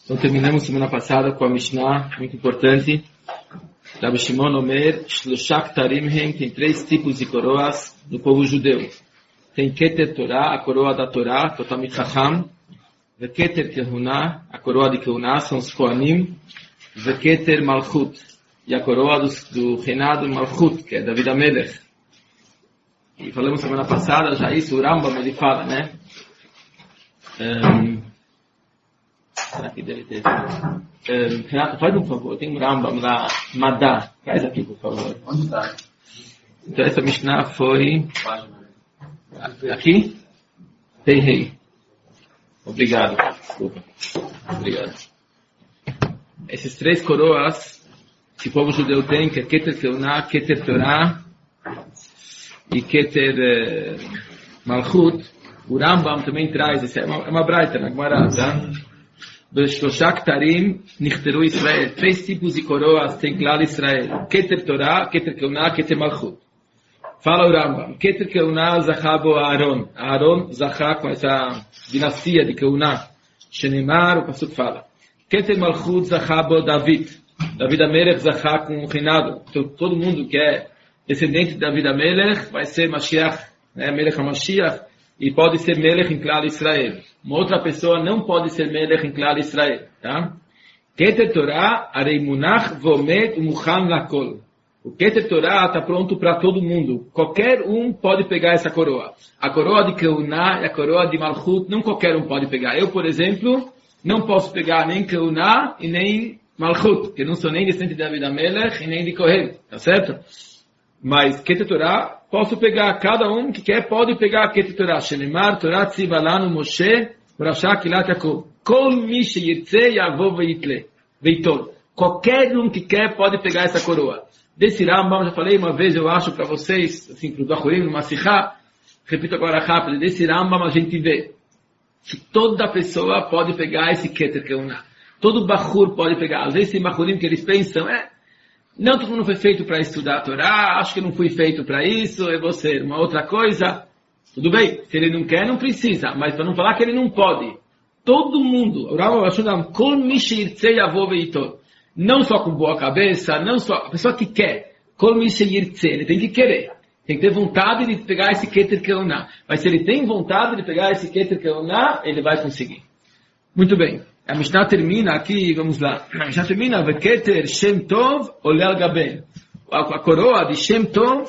Então terminamos semana passada com a Mishnah, muito importante. Rabbi Shimon Omer, Shloshak Tarim Hem, tem 3 tipos de coroas do povo judeu. Tem Keter Torah, a coroa da Torá, Totamit Chacham. Keter Kehunah, a coroa de Kehunah, são os Kohanim. Keter Malchut, e a coroa do reinado Malchut, que é David HaMelech. E falamos semana passada, já isso, o Rambam, ele fala, né? Será que deve ter? Renato, faz um favor, tem um Rambam lá, Madá, traz aqui, por favor. Onde está? Então essa Mishnah foi... Aqui? Tem rei. Obrigado, desculpa. Obrigado. Esses 3 coroas que o povo judeu tem, que é Keter Kehunah, Keter Torah e Keter Malchut, o Rambam também traz, é uma braita na Gemara, tá? Shloshak Tarim Nichteru Israel. 3 tipos de coroas tem claro Israel. Keter Torah, Keter Kehunah, Keter Malchut. Fala o Rambam. Keter Kehunah zachabo Aaron. Aaron zachá com essa dinastia de Kehunah. Shenemar, o pasuk fala. Keter Malchut zachabo David. David HaMelech zachá com o reinado. Então, todo mundo que é descendente de David HaMelech vai ser Mashiach, né? Melech HaMashiach. E pode ser Melech em Klal Israel. Uma outra pessoa não pode ser Melech em Klal Israel. Tá? Keter Torah, Arei Munach, Vomed, Muchan Lakol. O Keter Torah está pronto para todo mundo. Qualquer um pode pegar essa coroa. A coroa de Kehunah e a coroa de Malchut, não qualquer um pode pegar. Eu, por exemplo, não posso pegar nem Kehunah e nem Malchut, porque não sou nem descendente de David HaMelech e nem de Kohen. Tá certo? Mas Keter Torah, posso pegar. Cada um que quer pode pegar Keter Torah. Shenemar, Torah tziva lanu Moshe, Urashá Kilat Yaakov. Kol mi sheyirtze yavov veitol. Qualquer um que quer pode pegar essa coroa. Desse Rambam, já falei uma vez, eu acho para vocês, assim, para o Bachurim, no Masihá, repito agora rápido, desse Rambam a gente vê que toda pessoa pode pegar esse Keter Kehunah. Todo Bachur pode pegar. Às vezes tem Bachurim que eles pensam, não, todo mundo foi feito para estudar a Torá, acho que não fui feito para isso, eu vou ser uma outra coisa. Tudo bem, se ele não quer, não precisa, mas para não falar que ele não pode. Todo mundo, o Rambam Ashunam, Kol mi sheyirtze yavo veitol. Não só com boa cabeça, não só, a pessoa que quer, Kol mi sheyirtze, ele tem que querer. Tem que ter vontade de pegar esse Keter Kehunah. Mas se ele tem vontade de pegar esse Keter Kehunah, ele vai conseguir. Muito bem. A Mishnah termina aqui, vamos lá. A Mishnah termina, Keter Shem Tov Olel Gaben. A coroa de Shem Tov,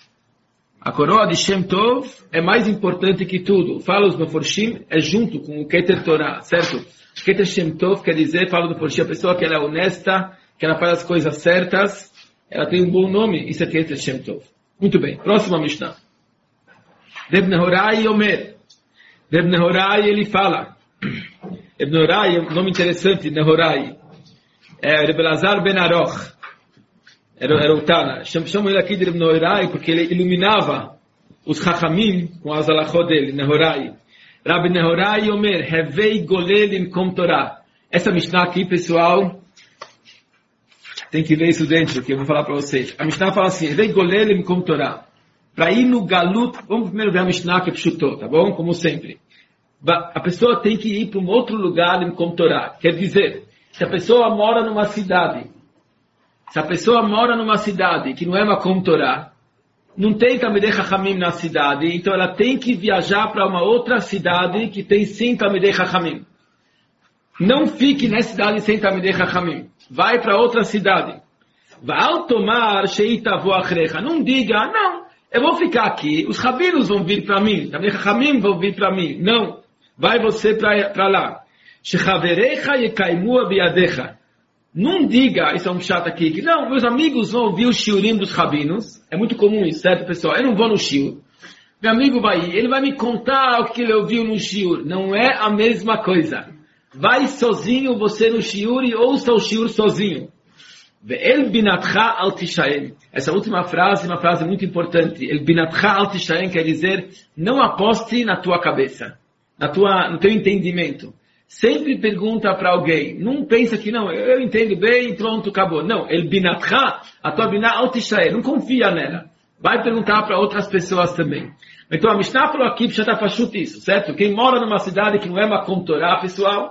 é mais importante que tudo. Fala os Meforshim, é junto com o Keter Torah, certo? Keter Shem Tov quer dizer, fala do Meforshim, a pessoa que ela é honesta, que ela faz as coisas certas, ela tem um bom nome, isso é Keter Shem Tov. Muito bem, próxima Mishnah. Reb Nehorai Omer. Reb Nehorai, ele fala... Reb Nehorai, um nome interessante, Nehorai. É Reb Elazar Ben Aroch. Era o Tana. Chamam ele aqui de Reb Nehorai porque ele iluminava os Chachamim com as alachot dele, Nehorai. Rabbi Nehorai Omer, Hevei Golel Imkom Torah. Essa Mishnah aqui, pessoal, tem que ver isso dentro, que eu vou falar para vocês. A Mishnah fala assim, Hevei Golel Imkom Torah. Para ir no Galut, vamos primeiro ver a Mishnah que é Pshutot, tá bom? Como sempre. A pessoa tem que ir para um outro lugar em Kom Torah. Quer dizer, se a pessoa mora numa cidade que não é uma Kom Torah, não tem Talmidei Chachamim na cidade, então ela tem que viajar para uma outra cidade que tem sim Talmidei Chachamim. Não fique na cidade sem Talmidei Chachamim. Vai para outra cidade. Va'al tomar sheitavo achrecha. Não diga, não, eu vou ficar aqui, os rabinos vão vir para mim, Talmidei Chachamim vão vir para mim. Não. Vai você para lá. Shechaverecha yekaimu biadecha. Não diga, isso é um chato aqui, que não, meus amigos vão ouvir o shiurim dos rabinos. É muito comum isso, certo, pessoal? Eu não vou no shiur. Meu amigo vai ir, ele vai me contar o que ele ouviu no shiur. Não é a mesma coisa. Vai sozinho você no shiur e ouça o shiur sozinho. Ve'el binatcha al tishaem. Essa última frase é uma frase muito importante. El binatcha al tishaem quer dizer, não aposte na tua cabeça. No teu entendimento. Sempre pergunta para alguém. Não pensa que não, eu entendo bem, pronto, acabou. Não, el binatcha, a tua binah al tishaem. Não confia nela. Vai perguntar para outras pessoas também. Então a Mishnah falou aqui, já está pachuto isso, certo? Quem mora numa cidade que não é Makom Torah, pessoal,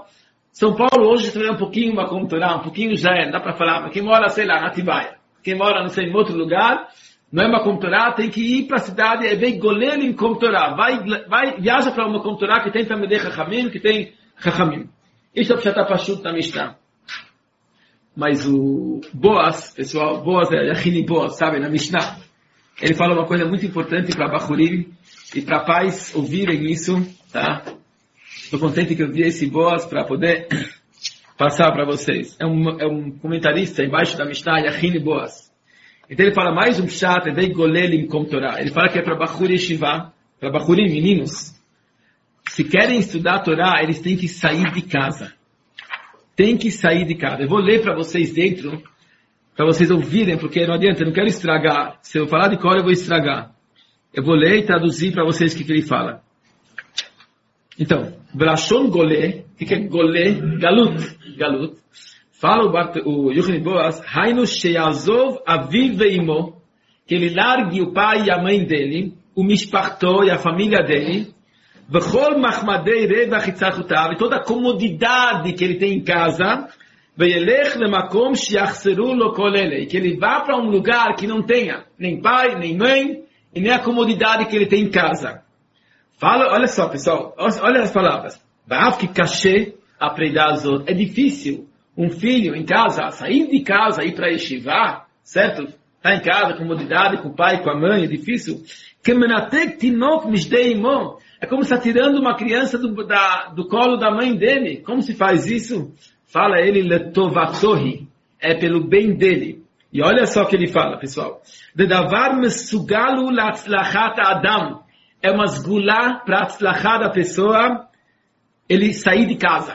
São Paulo hoje é um pouquinho Makom Torah, um pouquinho já é, não dá para falar, mas quem mora, sei lá, na Atibaia, quem mora, não sei, em outro lugar, não é Makom Torah, tem que ir para a cidade, é bem Golel em Makom Torah, viaja para uma Makom Torah que tem Talmidei Chachamim, que tem Chachamim. Isso é o Pshat Pashut na Mishnah. Mas o Boaz, pessoal, Boaz é Yachini Boaz, sabe, na Mishnah, ele fala uma coisa muito importante para Bachurim e para pais ouvirem isso, tá? Estou contente que eu vi esse Boaz para poder passar para vocês. É um comentarista embaixo da Mishnah, Yachini Boaz. Então ele fala mais um pshat, é bem Golelim com Torá. Ele fala que é para Bachur Yeshiva, para Bachurim, meninos. Se querem estudar a Torá, eles têm que sair de casa. Tem que sair de casa. Eu vou ler para vocês dentro, para vocês ouvirem, porque não adianta, eu não quero estragar. Se eu falar de cor, eu vou estragar. Eu vou ler e traduzir para vocês o que ele fala. Então, Brashon Golé, o que é Golé? Galut. Fala o Yochanan Boaz, Hainu Sheyazov Aviv Veimo, que ele largue o pai e a mãe dele, o Mishpachto e a família dele, V'chol Machmadei Revach Itzachutav, e toda a comodidade que ele tem em casa, Ve'yelech Lemakom Shiachseru Lo Kol Ele, que ele vá para um lugar que não tenha nem pai, nem mãe, e nem a comodidade que ele tem em casa. Fala, olha só, pessoal, olha as palavras. É difícil um filho em casa, sair de casa, ir para Yeshiva, certo? Está em casa, comodidade, com o pai, com a mãe, é difícil. É como se está tirando uma criança do colo da mãe dele. Como se faz isso? Fala ele, letovatohi, é pelo bem dele. E olha só o que ele fala, pessoal. Dedavar mesugalu latzlachat adam. É uma sgulá para a tzlachá da pessoa, ele sair de casa,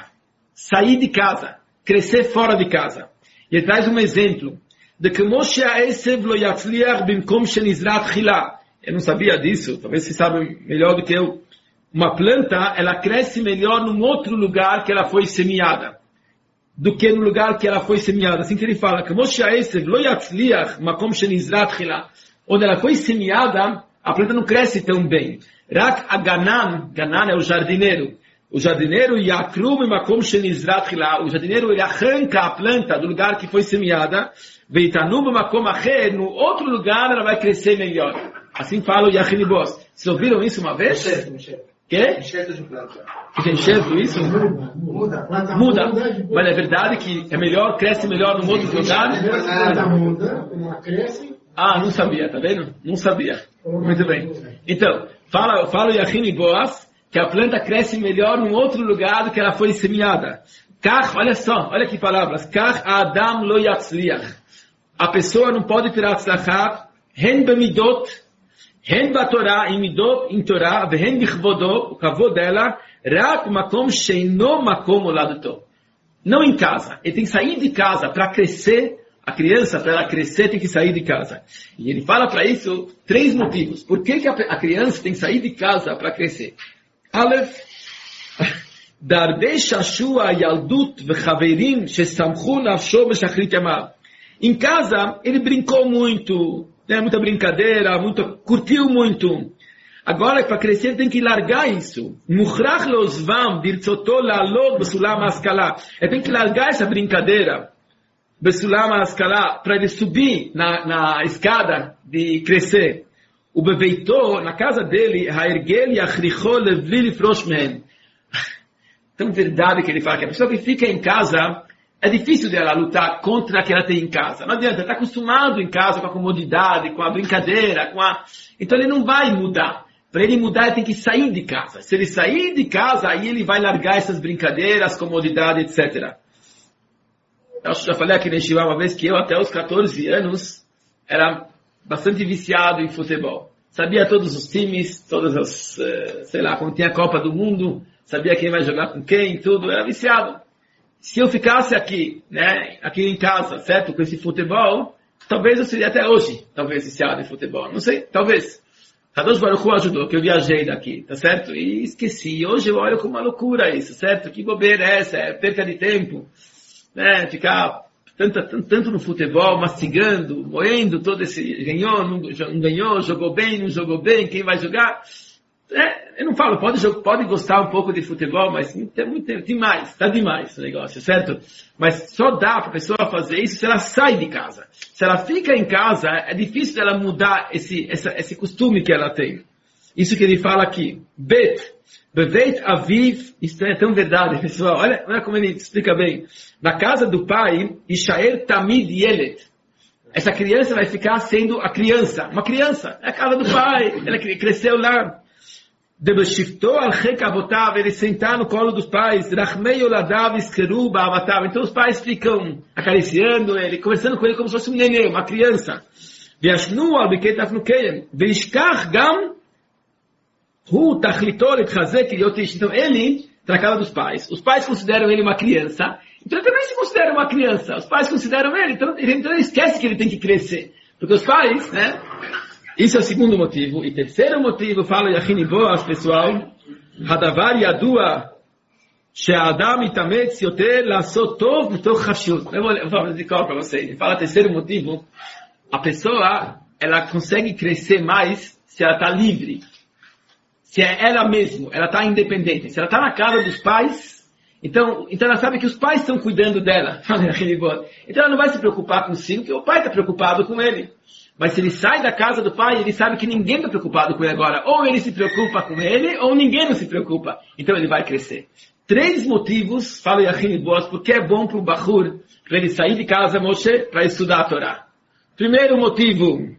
crescer fora de casa. E ele traz um exemplo, de que Moshe Esev lo yatzliach bimkom shenizrat chila. Eu não sabia disso, talvez vocês sabem melhor do que eu. Uma planta, ela cresce melhor num outro lugar que ela foi semeada, do que no lugar que ela foi semeada. Assim que ele fala, que Moshe Esev lo yatzliach makom shenizrat chila. Onde ela foi semeada, a planta não cresce tão bem. Rak Aganan, Ganan é o jardineiro. O jardineiro Yakrum e Makom Shenizrat Hila. O jardineiro ele arranca a planta do lugar que foi semeada. Veitanum Makom Acher, no outro lugar ela vai crescer melhor. Assim fala o Yachini Boaz. Vocês ouviram isso uma vez? Quê? Enxerto de planta. Enxerto isso? Muda. Mas é verdade que é melhor, cresce melhor num outro lugar? Muda, uma cresce. Ah, não sabia, tá vendo? Não sabia. Muito bem. Então, fala o Yachini Boaz que a planta cresce melhor num outro lugar do que ela foi semeada. Kach, olha só, olha que palavras. Kach Adam lo yatzliach. A pessoa não pode ter atzlachat, hen bemidot, hen batorá, em midot, em Torá, vehen bichvodó, o kavod dela, rak makom sheino makom oladoto. Não em casa. Ele tem que sair de casa para crescer. A criança, para ela crescer, tem que sair de casa. E ele fala para isso 3 motivos. Por que a criança tem que sair de casa para crescer? Aleph, Dardei Shashua Yaldut Vechaverim Shesamchu Nafsho Beshachrit Yamav. Em casa, ele brincou muito, né? Muita brincadeira, curtiu muito. Agora, para crescer, ele tem que largar isso. Muchrach Lozvam Birtzotó Lalot Besulam Askala. Ele tem que largar essa brincadeira. Besulam Askala, para ele subir na escada de crescer. O beveitou, na casa dele, Haergel Yachricho Levli Lifrosh Men. Tão verdade que ele fala que a pessoa que fica em casa, é difícil dela lutar contra o que ela tem em casa. Não adianta, está acostumado em casa com a comodidade, com a brincadeira, então ele não vai mudar. Para ele mudar, ele tem que sair de casa. Se ele sair de casa, aí ele vai largar essas brincadeiras, comodidade, etc. Eu já falei aqui na Yeshiva uma vez que eu, até os 14 anos, era bastante viciado em futebol. Sabia todos os times, todas as, sei lá, quando tinha a Copa do Mundo, sabia quem vai jogar com quem, tudo, era viciado. Se eu ficasse aqui, né, aqui em casa, certo, com esse futebol, talvez eu seria até hoje, talvez viciado em futebol, não sei, talvez. Kadosh Baruch Hu ajudou, que eu viajei daqui, tá certo? E esqueci, hoje eu olho com uma loucura isso, certo? Que bobeira é essa, é perca de tempo, né, ficar tanto no futebol, mastigando, moendo todo esse, ganhou, não ganhou, jogou bem, não jogou bem, quem vai jogar? Eu não falo, pode gostar um pouco de futebol, mas tá demais o negócio, certo? Mas só dá para a pessoa fazer isso se ela sai de casa. Se ela fica em casa, é difícil ela mudar esse costume que ela tem. Isso que ele fala aqui. Beveit aviv, isso é tão verdade, pessoal. Olha como ele explica bem. Na casa do pai, Ishaer tamid yelet. Essa criança vai ficar sendo a criança. Uma criança. É a casa do pai. Ela cresceu lá. Ele sentar no colo dos pais. Então os pais ficam acariciando ele, conversando com ele como se fosse um neném, uma criança. Então ele está na casa dos pais. Os pais consideram ele uma criança. Então ele também se considera uma criança. Os pais consideram ele. Então ele esquece que ele tem que crescer. Porque os pais, né? Isso é o segundo motivo. E terceiro motivo, fala Yachini Boas, pessoal. Hadavar Yadua She'adam Itametz Yoter Lasot Tov Mitoch Hashut. Eu vou falar de cor para vocês. Ele fala terceiro motivo. A pessoa, ela consegue crescer mais se ela está livre. Se é ela mesma, ela está independente. Se ela está na casa dos pais, então ela sabe que os pais estão cuidando dela. Então ela não vai se preocupar consigo, porque o pai está preocupado com ele. Mas se ele sai da casa do pai, ele sabe que ninguém está preocupado com ele agora. Ou ele se preocupa com ele, ou ninguém não se preocupa. Então ele vai crescer. 3 motivos, fala Yachini Boas, porque é bom para o Bahur, para ele sair de casa, Moshe, para estudar a Torá. Primeiro motivo,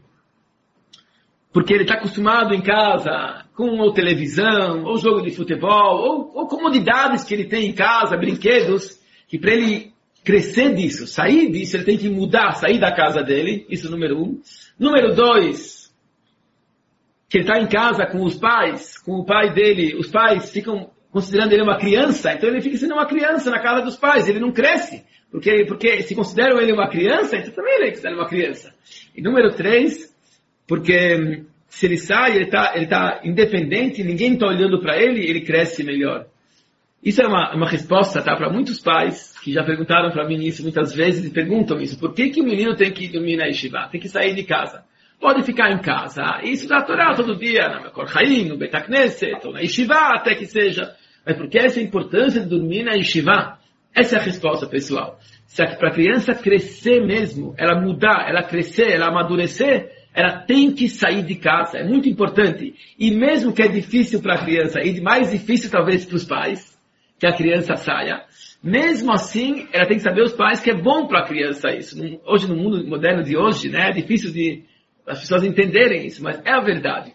porque ele está acostumado em casa com ou televisão, ou jogo de futebol, ou comodidades que ele tem em casa, brinquedos, que para ele crescer disso, sair disso, ele tem que mudar, sair da casa dele. Isso número 1. Número 2, que ele está em casa com os pais, com o pai dele. Os pais ficam considerando ele uma criança, então ele fica sendo uma criança na casa dos pais. Ele não cresce, porque se consideram ele uma criança, então também ele considera uma criança. E número 3, porque se ele sai, ele tá independente, ninguém está olhando para ele, ele cresce melhor. Isso é uma resposta, tá, para muitos pais que já perguntaram para mim isso muitas vezes e perguntam isso. Por que o menino tem que dormir na yeshiva? Tem que sair de casa. Pode ficar em casa e estudar a Torá todo dia, na Mekor Chaim, no Beit HaKnesset, ou na yeshiva até que seja. Mas por que essa importância de dormir na yeshiva? Essa é a resposta, pessoal. Se para a criança crescer mesmo, ela mudar, ela crescer, ela amadurecer, ela tem que sair de casa. É muito importante. E mesmo que é difícil para a criança, e mais difícil talvez para os pais, que a criança saia, mesmo assim, ela tem que saber os pais que é bom para a criança isso. Hoje, no mundo moderno de hoje, né, é difícil as pessoas entenderem isso, mas é a verdade,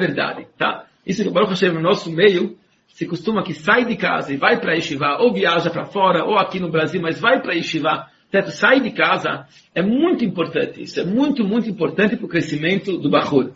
tá? Isso, Baruch Hashem, no nosso meio, se costuma que sai de casa e vai para a yeshiva, ou viaja para fora, ou aqui no Brasil, mas vai para a yeshiva, certo? Sai de casa, é muito importante isso, é muito, muito importante para o crescimento do Bahur.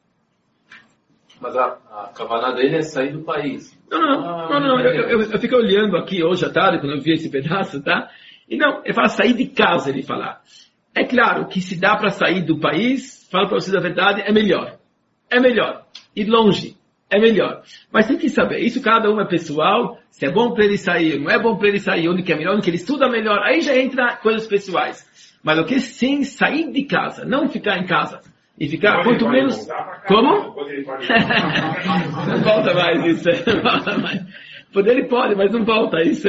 Mas a kavaná dele é sair do país. Não. Eu fico olhando aqui hoje à tarde, quando eu vi esse pedaço, tá? E não, ele fala sair de casa, ele fala. É claro que se dá para sair do país, falo para vocês a verdade, é melhor. É melhor. Ir longe. É melhor. Mas tem que saber, isso cada um é pessoal, se é bom para ele sair, não é bom para ele sair, onde que é melhor, onde que ele estuda melhor, aí já entra coisas pessoais. Mas o que sim, sair de casa, não ficar em casa. E ficar quanto menos... Como? Não volta mais isso. Não volta mais. Poder ele pode, mas não volta isso.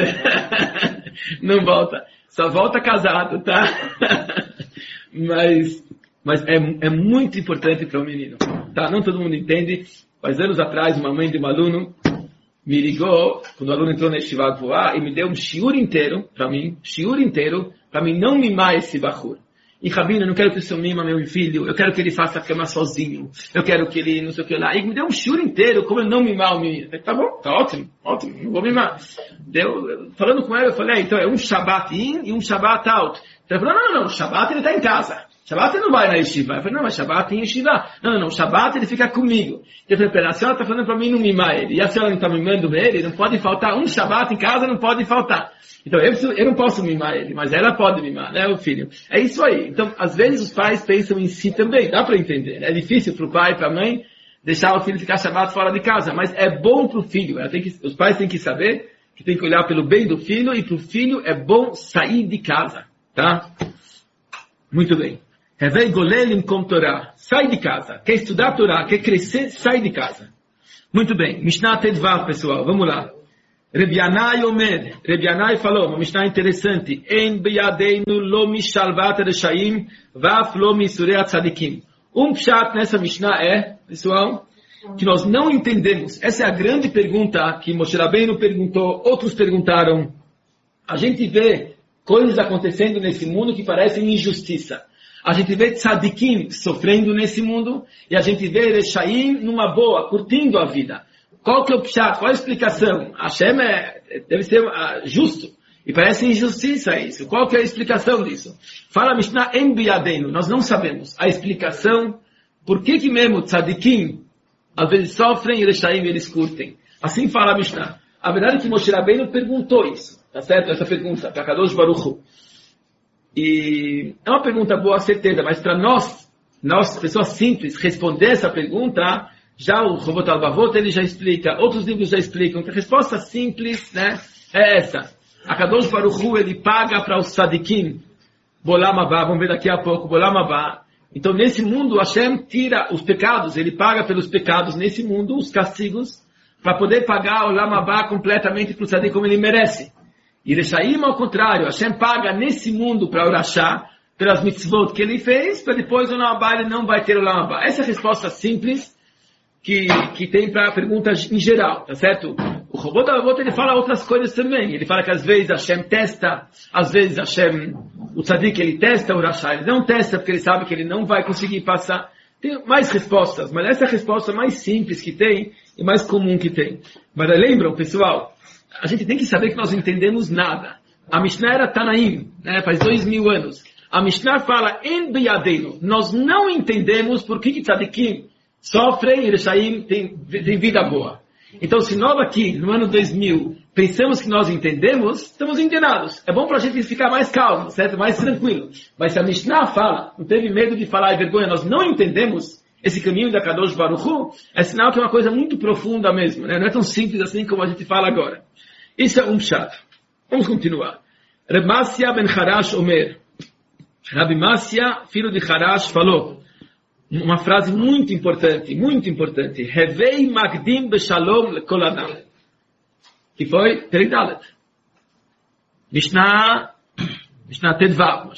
Não volta. Só volta casado, tá? Mas é muito importante para o menino. Tá? Não todo mundo entende. Faz anos atrás, uma mãe de um aluno me ligou, quando o aluno entrou na Yeshiva Gvoá, e me deu um shiur inteiro, para mim não mimar esse Bahur. E Rabino, eu não quero que o senhor mima meu filho, eu quero que ele faça a cama sozinho, eu quero que ele não sei o que lá. E me deu um shiur inteiro, como eu não mimar o menino. Falei, tá bom, tá ótimo, não vou mimar. Falando com ela, eu falei, então é um Shabbat in e um Shabbat out. Então ela falou, não, Shabbat ele está em casa. Shabbat ele não vai na yeshiva. Eu falei, não, mas Shabbat tem yeshiva. Não, Shabbat ele fica comigo. Eu falei, pera, a senhora está falando para mim não mimar ele. E a senhora não está mimando ele, não pode faltar. Um Shabbat em casa não pode faltar. Então eu não posso mimar ele, mas ela pode mimar, né, o filho. É isso aí. Então, às vezes os pais pensam em si também. Dá para entender. É difícil para o pai e para a mãe deixar o filho ficar Shabbat fora de casa. Mas é bom para o filho. Os pais têm que saber que tem que olhar pelo bem do filho. E para o filho é bom sair de casa. Tá? Muito bem. Sai de casa. Quer estudar a Torá, quer crescer, sai de casa. Muito bem. Mishnah Tedvav, pessoal. Vamos lá. Reb Yanai Omer. Reb Yanai falou, uma Mishnah interessante. En biyadeinu lo mishalvat reshaim, vaf lo misurei tzadikim. Pshat nessa Mishnah é, pessoal, que nós não entendemos. Essa é a grande pergunta que Moshe Rabbeinu perguntou, outros perguntaram. A gente vê coisas acontecendo nesse mundo que parecem injustiça. A gente vê tzadikim sofrendo nesse mundo e a gente vê reshaim numa boa, curtindo a vida. Qual que é o pshat? Qual a explicação? Hashem deve ser justo. E parece injustiça isso. Qual que é a explicação disso? Fala Mishnah em biyadeinu. Nós não sabemos a explicação. Por que mesmo tzadikim às vezes sofrem e reshaim eles curtem? Assim fala a Mishnah. A verdade é que Moshe Rabbeinu perguntou isso. Tá certo? Essa pergunta para Kadosh Baruch Hu. E é uma pergunta boa, certeza. Mas para nós, pessoas simples, responder essa pergunta... Já o Chovot HaLevavot, ele já explica, outros livros já explicam, que a resposta simples, né, é essa. A Kadosh Baruch Hu, ele paga para os tzadikim, Bolam Haba, vamos ver daqui a pouco, Bolam Haba. Então, nesse mundo, Hashem tira os pecados, ele paga pelos pecados nesse mundo, os castigos, para poder pagar o Olam Haba completamente para o tzadik como ele merece. E Reshaim, ao contrário, Hashem paga nesse mundo para o Rasha, pelas mitzvot que ele fez, para depois o Olam Haba, ele não vai ter o Olam Haba. Essa é a resposta simples, que tem para perguntas em geral, tá certo? O Chovot HaLevavot, ele fala outras coisas também. Ele fala que às vezes Hashem testa, às vezes Hashem, o tzadik, ele testa o Rasha, ele não testa porque ele sabe que ele não vai conseguir passar. Tem mais respostas, mas essa é a resposta mais simples que tem e mais comum que tem. Mas lembram, pessoal, a gente tem que saber que nós não entendemos nada. A Mishnah era Tanaim, né, faz 2000 anos. A Mishnah fala em biyadeinu. Nós não entendemos por que tzadikim sofrem e Reshaim tem vida boa. Então, se nós aqui, no ano 2000, pensamos que nós entendemos, estamos enganados. É bom para a gente ficar mais calmo, certo? Mais tranquilo. Mas se a Mishnah fala, não teve medo de falar e vergonha, nós não entendemos esse caminho da Kadosh Baruch Hu, é sinal que é uma coisa muito profunda mesmo, né? Não é tão simples assim como a gente fala agora. Isso é pshat. Vamos continuar. Reb Masya ben Harash Omer. Rabi Masya, filho de Harash, falou uma frase muito importante, muito importante. Hevei magdim beshalom lekol adam. Que foi Peridalet. Mishnah Tedvav.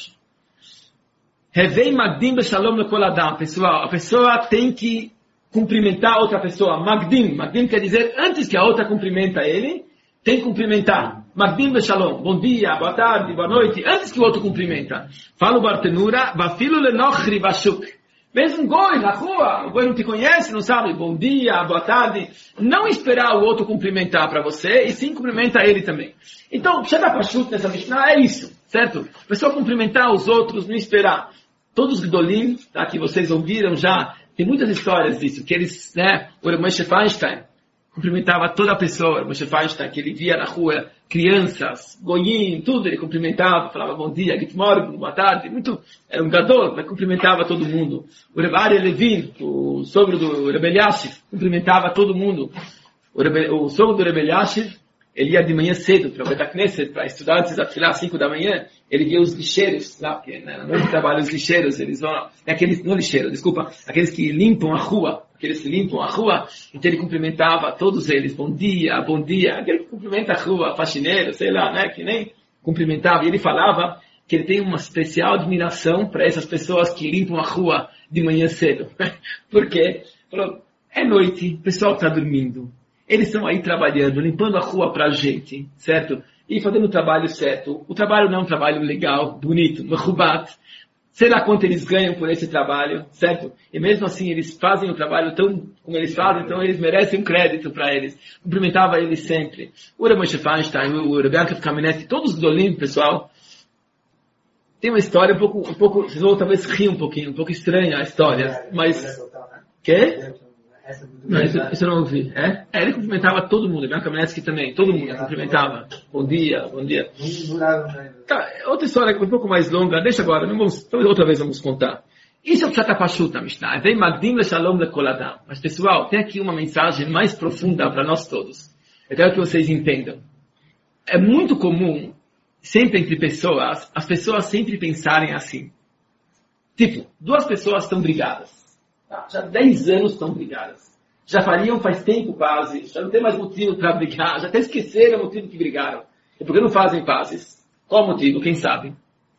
Hevei magdim beshalom lekol adam. Pessoal, a pessoa tem que cumprimentar outra pessoa. Magdim quer dizer antes que a outra cumprimenta ele, tem que cumprimentar. Magdim beshalom. Bom dia, boa tarde, boa noite. Antes que o outro cumprimenta. Fala o Bartenura, vafilo lenochri vashuk. Mesmo um goi na rua, o goi não te conhece, não sabe, bom dia, boa tarde. Não esperar o outro cumprimentar para você, e sim cumprimenta ele também. Então, Pshat Pashut nessa Mishnah é isso, certo? A pessoa cumprimentar os outros, não esperar. Todos os Gdolim, tá, que vocês ouviram já, tem muitas histórias disso, que eles, né, o Moshe Feinstein cumprimentava toda a pessoa, o Moshe Feinstein, que ele via na rua crianças, goyim, tudo, ele cumprimentava, falava bom dia, good morning, boa tarde, era um gadol, mas cumprimentava todo mundo. O Reb Aryeh Levin, o sogro do Reb Eliashiv, cumprimentava todo mundo. O sogro do Reb Eliashiv, ele ia de manhã cedo para o Bet HaKnesset, para estudar antes da Tfilah, 5 da manhã, ele via os lixeiros lá, porque na noite trabalham os lixeiros, eles vão, não lixeiros, desculpa, aqueles que limpam a rua, então ele cumprimentava todos eles, bom dia, aquele que cumprimenta a rua, faxineiro, sei lá, né, que nem cumprimentava, e ele falava que ele tem uma especial admiração para essas pessoas que limpam a rua de manhã cedo. Por quê? Falou, é noite, o pessoal está dormindo, eles estão aí trabalhando, limpando a rua para a gente, certo? E fazendo o trabalho certo. O trabalho não é um trabalho legal, bonito, mechubat. Sei lá quanto eles ganham por esse trabalho, certo? E mesmo assim eles fazem o trabalho tão como eles fazem, então eles merecem um crédito para eles. Cumprimentava eles sempre. O Reb Moshe Feinstein, o Reb Yaakov Kamenetsky, todos os Gdolim, pessoal, tem uma história um pouco, vocês vão talvez rir um pouquinho, um pouco estranha a história, mas... Quê? Não, isso eu não ouvi. Ele cumprimentava todo mundo, Reb Kamenetsky também, todo mundo cumprimentava. Bom dia. Tá, outra história um pouco mais longa, deixa agora, outra vez vamos contar. Isso é o Pshat Pashut na Mishnah. Vem magdim leshalom lekol adam. Mas pessoal, tem aqui uma mensagem mais profunda para nós todos. Eu quero que vocês entendam. É muito comum, sempre entre pessoas, as pessoas sempre pensarem assim. Tipo, duas pessoas estão brigadas. Já 10 anos estão brigadas. Já fariam faz tempo pazes, já não tem mais motivo para brigar, já até esqueceram o motivo que brigaram. E por que não fazem pazes? Qual o motivo? Quem sabe?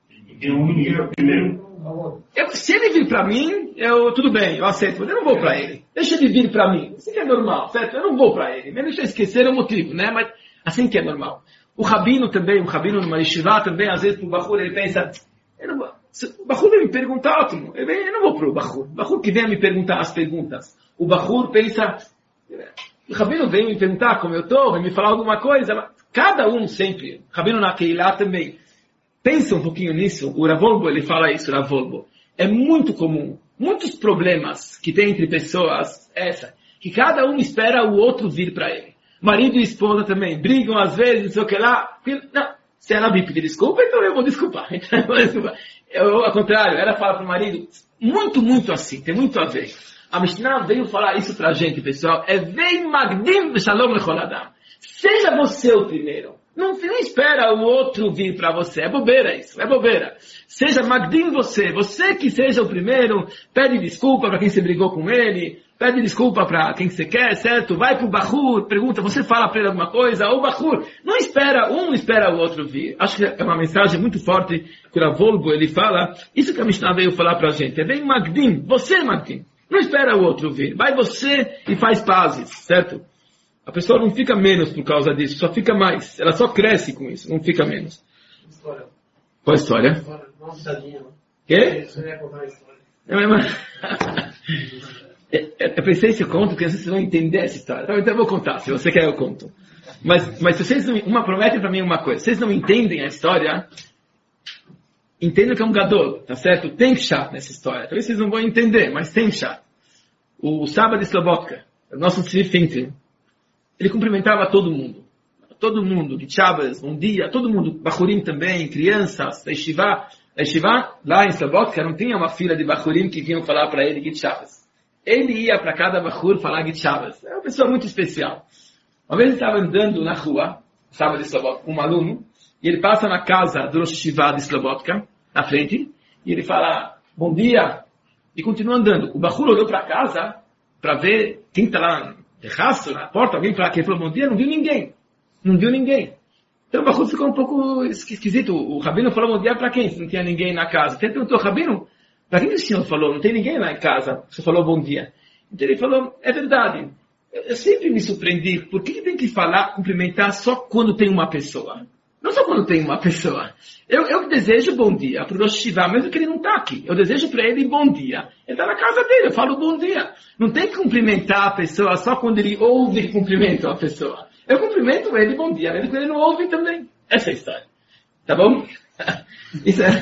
Se ele vir para mim, tudo bem, eu aceito, mas eu não vou para ele. Deixa ele vir para mim. Assim que é normal, certo? Eu não vou para ele. Mas deixa eu esquecer o motivo, né? Mas assim que é normal. O rabino também, o rabino numa yeshiva também, às vezes, para o Bahur, ele pensa, o Bahur vem me perguntar, ótimo, eu não vou para o Bahur. O Bahur que vem me perguntar as perguntas. O Bahur pensa, o rabino vem me perguntar como eu estou, vem me falar alguma coisa, mas cada um sempre, o rabino na Keilah também, pensa um pouquinho nisso. O Rav Wolbe, ele fala isso, Rav Wolbe. É muito comum, muitos problemas que tem entre pessoas, que cada um espera o outro vir para ele. Marido e esposa também brigam às vezes, não sei o que lá. Não, se ela vir pedir desculpa, então eu vou desculpar. Ao contrário, ela fala para o marido, muito assim, tem muito a ver. A Mishnah veio falar isso para a gente, pessoal. Vem magdim v'shalom lechol adam. Seja você o primeiro. Não espera o outro vir para você. É bobeira isso, é bobeira. Seja magdim você que seja o primeiro, pede desculpa para quem você brigou com ele, pede desculpa para quem você quer, certo? Vai para o Bahur, pergunta, você fala para ele alguma coisa? O Bahur, não espera o outro vir. Acho que é uma mensagem muito forte que o Rav Wolbe, ele fala, isso que a Mishnah veio falar para a gente. Vem magdim, você magdim. Não espera o outro vir. Vai você e faz pazes, certo? A pessoa não fica menos por causa disso, só fica mais. Ela só cresce com isso, não fica menos. História. Qual a história? Uma pitadinha. Quê? Você ia contar a história. Eu pensei se eu conto, porque vocês vão entender essa história. Então eu vou contar, se você quer eu conto. Mas se vocês não... prometem para mim uma coisa. Se vocês não entendem a história, entendam que é um gadol, tá certo? Tem chá nessa história. Talvez vocês não vão entender, mas tem chá. O Saba de Slobodka, o nosso Tzvi Finkel, ele cumprimentava todo mundo. Todo mundo, de Shabbos, bom dia, todo mundo, Bachurim também, crianças, da Yeshiva. A Yeshiva, lá em Slobodka, não tinha uma fila de Bachurim que vinham falar para ele Git Shabbos. Ele ia para cada Bachur falar Git Shabbos. É uma pessoa muito especial. Uma vez ele estava andando na rua, Sábado de Slobodka, com um aluno, e ele passa na casa do Rosh Yeshiva de Slobodka, na frente, e ele fala, bom dia, e continua andando. O Bachur olhou para casa para ver quem está lá no terraço, na porta, alguém para quem falou bom dia, não viu ninguém. Então o Bachur ficou um pouco esquisito. O Rabino falou bom dia para quem, se não tinha ninguém na casa. Ele perguntou, Rabino, para quem o senhor falou? Não tem ninguém lá em casa. Você falou bom dia. Então ele falou, é verdade. Eu sempre me surpreendi. Por que tem que falar, cumprimentar só quando tem uma pessoa? Não só quando tem uma pessoa. Eu desejo bom dia para o Rosh Yeshiva, mesmo que ele não está aqui. Eu desejo para ele bom dia. Ele está na casa dele, eu falo bom dia. Não tem que cumprimentar a pessoa só quando ele ouve que cumprimento a pessoa. Eu cumprimento ele bom dia, mesmo que ele não ouve também. Essa é a história. Tá bom? Isso é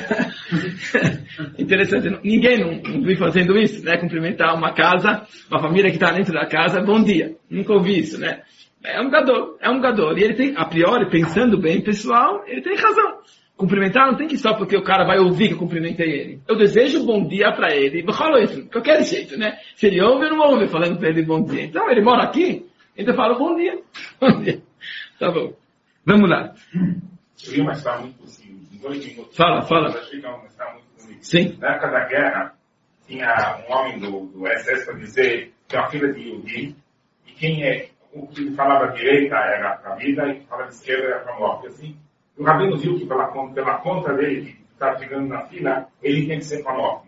interessante. Ninguém não viu fazendo isso, né? Cumprimentar uma casa, uma família que está dentro da casa, bom dia. Nunca ouvi isso, né? É um gadol. E ele tem, a priori, pensando bem, pessoal, ele tem razão. Cumprimentar não tem que só porque o cara vai ouvir que eu cumprimentei ele. Eu desejo bom dia para ele, de qualquer jeito, né? Se ele ouve, eu não ouve falando para ele bom dia. Então, ele mora aqui, então eu falo bom dia. Bom dia. Tá bom. Vamos lá. Eu vi uma história muito assim, em 2 minutos. Fala. Eu achei que é uma história muito bonita. Sim. Na época da guerra, tinha um homem do exército para dizer que é uma filha de Yehudi, e quem é, o que falava direita era para a vida e o que falava esquerda era para a morte. Assim, o rabino viu que pela conta dele, que estava chegando na fila, ele tem que ser para a morte.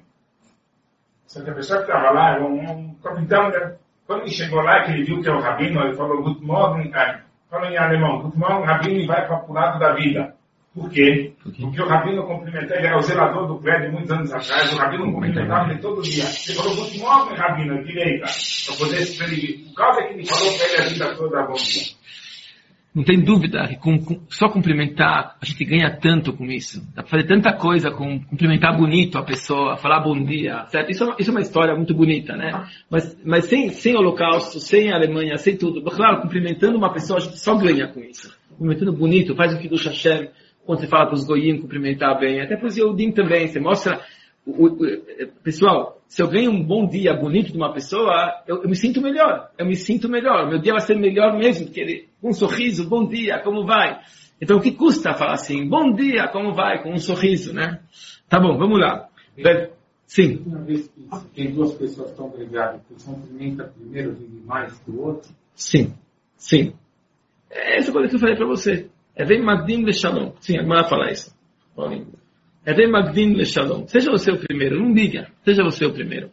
Só que a pessoa que estava lá era um capitão, né? Quando ele chegou lá, que ele viu que é o rabino, ele falou, Guten Morgen, falou em alemão, Guten Morgen, rabino, e vai para o lado da vida. Por quê? Porque o rabino cumprimentava, ele era o zelador do prédio muitos anos atrás, o rabino cumprimentava ele todo dia. Ele falou, Guten Morgen, rabino, direita, para poder se por causa que ele falou para ele a vida toda, bom dia. Não tem dúvida que só cumprimentar, a gente ganha tanto com isso. Dá para fazer tanta coisa com cumprimentar bonito a pessoa, falar bom dia, certo? Isso é uma história muito bonita, né? Mas sem holocausto, sem Alemanha, sem tudo. Claro, cumprimentando uma pessoa, a gente só ganha com isso. Cumprimentando bonito, faz o Kiddush Hashem, quando você fala para os goyim, cumprimentar bem. Até para os Yehudim também, você mostra... Pessoal, se eu ganho um bom dia bonito de uma pessoa, eu me sinto melhor. Meu dia vai ser melhor mesmo, porque ele, com um sorriso, bom dia, como vai? Então o que custa falar assim, bom dia, como vai? Com um sorriso, né? Tá bom, vamos lá. Sim. Uma vez que tem duas pessoas que estão brigadas, que cumprimenta primeiro vive mais que o outro? Sim. Sim. É essa coisa que eu falei para você. É vem Magdim le Shalom. Sim, a Gemara fala isso. É vem Magdim le Shalom. Seja você o primeiro, não liga. Seja você o primeiro.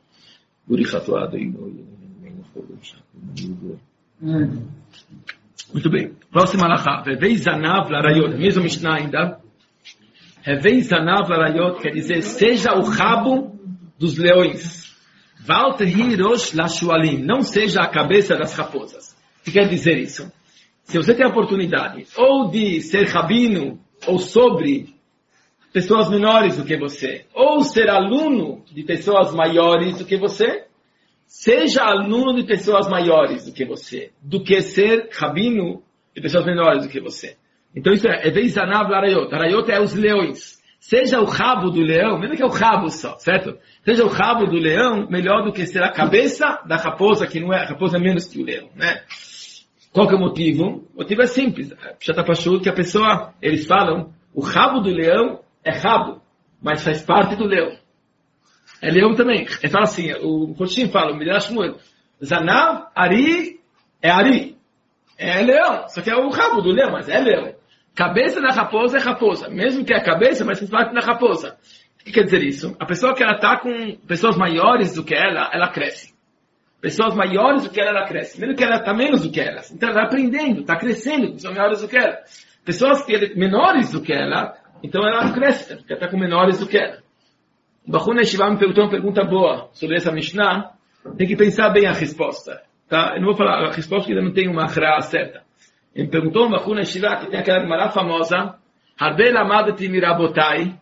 Muito bem. Próxima alahá. Revei Zanav Larayot. Mesmo Mishnah ainda. Revei Zanav Larayot quer dizer, seja o rabo dos leões. Valtehi Rosh Lashualim. Não seja a cabeça das raposas. O que quer dizer isso? Se você tem a oportunidade ou de ser rabino, ou sobre pessoas menores do que você, ou ser aluno de pessoas maiores do que você, seja aluno de pessoas maiores do que você, do que ser rabino de pessoas menores do que você. Então isso é Veizanav Larayot. Larayot é os leões. Seja o rabo do leão, mesmo que é o rabo só, certo? Seja o rabo do leão melhor do que ser a cabeça da raposa, que não é, a raposa é menos que o leão, né? Qual que é o motivo? O motivo é simples. Que a pessoa, eles falam, o rabo do leão é rabo, mas faz parte do leão. É leão também. Ele fala assim, o Roshim fala, o Midrash Shmuel, Zanav, Ari, é Ari. É leão, só que é o rabo do leão, mas é leão. Cabeça da raposa é raposa. Mesmo que é a cabeça, mas faz parte da raposa. O que quer dizer isso? A pessoa que ela está com pessoas maiores do que ela cresce. Pessoas maiores do que ela cresce. Mesmo que ela está menos do que elas. Então ela está aprendendo, está crescendo, pessoas maiores do que ela. Pessoas menores do que ela, então ela não cresce, porque ela está com menores do que ela. O Bachuna Yeshiva me perguntou uma pergunta boa sobre essa Mishnah. Tem que pensar bem a resposta. Tá? Eu não vou falar a resposta, porque ainda não tem uma akra certa. Ele me perguntou o Bachuna Yeshiva, que tem aquela Gemara famosa, Harbe lamadati mirabotai,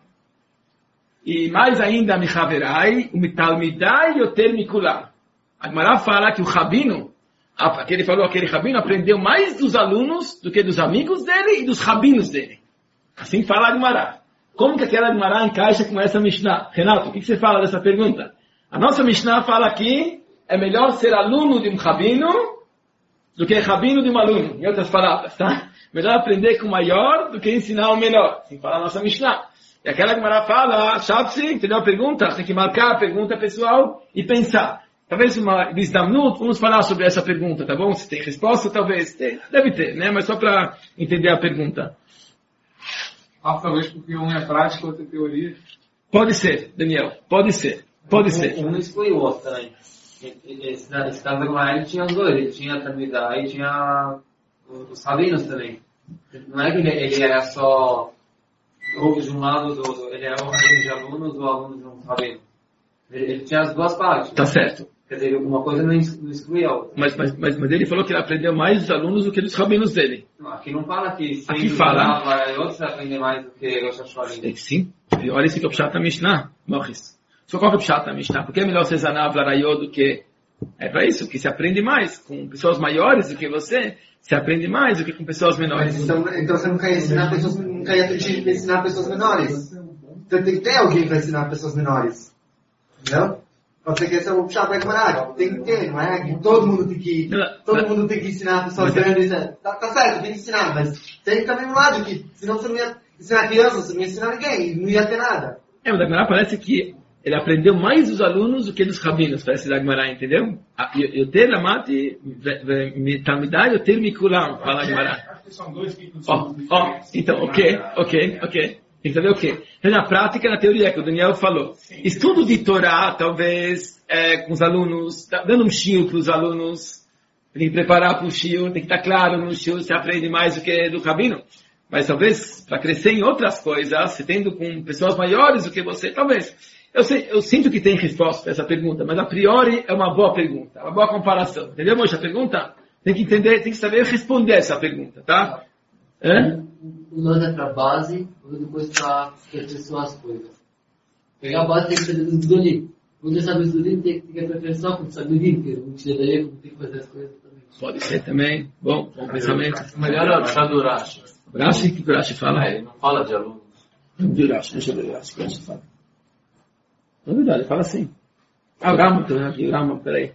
e mais ainda michaverai, umitalmidai yoter mikulam. A Gemara fala que o rabino, aquele rabino aprendeu mais dos alunos do que dos amigos dele e dos rabinos dele. Assim fala a Gemara. Como que aquela Gemara encaixa com essa Mishnah? Renato, o que você fala dessa pergunta? A nossa Mishnah fala que é melhor ser aluno de um rabino do que rabino de um aluno. Em outras palavras, tá? Melhor aprender com o maior do que ensinar o menor. Assim fala a nossa Mishnah. E aquela Gemara fala, Shabsi, entendeu a pergunta? Tem que marcar a pergunta pessoal e pensar. Talvez uma Bizdamnut, vamos falar sobre essa pergunta, tá bom? Se tem resposta, talvez. Deve ter, né? Mas só para entender a pergunta. Talvez porque um é prática, outro é teoria. Pode ser, Daniel. Pode ser. Pode ser. Um exclui o outro também. Esse caso da Gemara, ele tinha os dois. Ele tinha a Talmidá e tinha os rabinos também. Não é que ele era só ou de um lado do outro. Ele era o rabino de alunos ou aluno de um rabino. Ele tinha as duas partes. Tá certo. Quer dizer, uma coisa não exclui a outra. Mas ele falou que ele aprendeu mais dos alunos do que dos rabinos dele. Não, aqui não fala que aqui fala. Outros aprendem mais do que Rosh Hashanah. Sim. Olha esse que é o Pshat da Mishnah. Morris. Só qual que é o Pshat da Mishnah? Porque é melhor ser Zanav Larayot do que... É para isso, que se aprende mais com pessoas maiores do que você, se aprende mais do que com pessoas menores. Então você não quer ensinar pessoas, não quer ensinar pessoas menores. Então tem que ter alguém para ensinar pessoas menores. Entendeu? Pode ser que esse é o puxar para camarada. Tem que ter, não é? Que todo mundo tem que ensinar pessoas grandes. Tá certo, tem que ensinar, mas tem também um lado que, senão você não ia ensinar crianças, você não ia ensinar ninguém, não ia ter nada. O Dagmará parece que ele aprendeu mais dos alunos do que dos rabinos, parece Dagmará, entendeu? Eu ter amati, talmidai, eu ter mikulam, fala Dagmará. Acho que são dois tipos de então, ok. Tem que saber o quê? Na prática, na teoria, que o Daniel falou. Sim. Estudo de Torá, talvez, com os alunos, dando um shiur para os alunos, tem que preparar para o shiur, tem que estar claro no shiur, você aprende mais do que do rabino. Mas talvez, para crescer em outras coisas, você tendo com pessoas maiores do que você, talvez. Eu sinto que tem resposta para essa pergunta, mas a priori é uma boa pergunta, uma boa comparação. Entendeu, Moisés? A pergunta? Tem que entender, tem que saber responder essa pergunta, tá? Nós é para base, ou depois para aperfeiçoar as coisas. Pegar a base tem que ser do Zulim. Quando sabe o Zulim, tem que aperfeiçoar com o Sabirim, que não tira daí, como tem que fazer as coisas também. Pode ser também. Bom pensamento. Melhor é o chá do Urashi. Urashi, o que o Urashi fala? Ele não fala de alunos. De Urashi, deixa eu ver o Urashi, o que o Urashi fala. Na verdade, ele fala assim. O Rama também aqui, o Rama, peraí.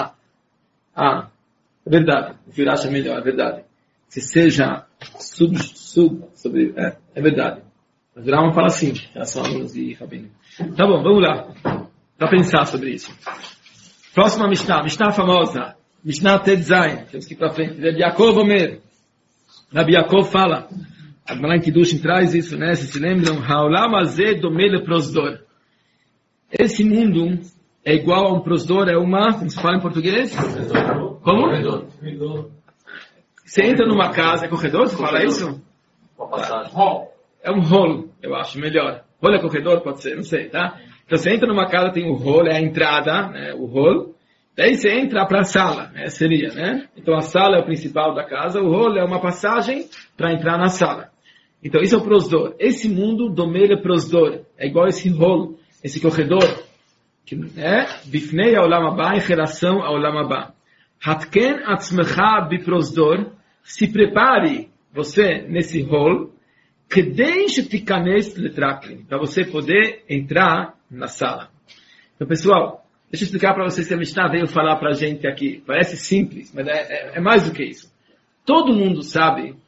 É verdade. O Urashi é melhor, é verdade. Que seja sobre... É verdade. Mas o Rama fala assim, em relação a alunos e rabino. Tá bom, vamos lá. para pensar sobre isso. Próxima Mishnah, Mishnah famosa, Mishnah Tetzain, temos que ir para frente. Rabbi Yaakov Omer, Rabbi Yaakov fala, a Gemara em Kiddushin traz isso, né? Vocês se lembram? Haolam hazeh domeh leprosdor. Esse mundo é igual a um prosdor, é uma, como se fala em português? Como? Corredor. Você entra numa casa, é corredor? Você fala isso? Uma passagem. É um hall, eu acho melhor. Hall é corredor? Pode ser, não sei, tá? Então você entra numa casa, tem o hall, é a entrada, né? O hall. Daí você entra para a sala, né? Seria, né? Então a sala é o principal da casa, o hall é uma passagem para entrar na sala. Então isso é o prosdor. Esse mundo, domele é prosdor. É igual esse hall, esse corredor, que é bifnei aulam haba, em relação ao aulam haba. Hatken atzmecha biprosdor, se prepare você nesse hall, para você poder entrar na sala. Então, pessoal, deixa eu explicar para vocês que a Mishnah veio falar para a gente aqui. Parece simples, mas é mais do que isso. Todo mundo sabe,